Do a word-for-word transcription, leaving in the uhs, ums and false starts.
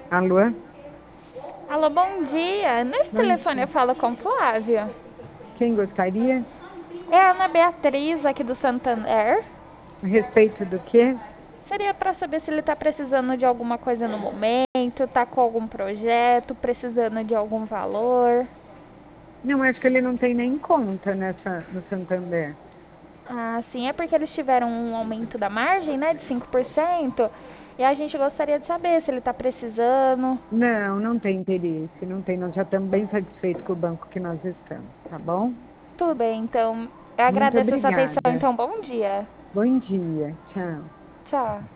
Alô? Alô, bom dia. Nesse Bom telefone eu dia. falo com Flávia. Quem gostaria? É a Ana Beatriz aqui do Santander. A respeito do quê? Seria para saber se ele está precisando de alguma coisa no momento, está com algum projeto, precisando de algum valor. Não, acho que ele não tem nem conta nessa, no Santander. Ah, sim, é porque eles tiveram um aumento da margem, né, de cinco por cento. E a gente gostaria de saber se ele está precisando. Não, não tem interesse, não tem. Nós já estamos bem satisfeitos com o banco que nós estamos, tá bom? Tudo bem, então eu Muito agradeço a sua atenção. obrigada. Então, bom dia. Bom dia. Tchau. Tchau.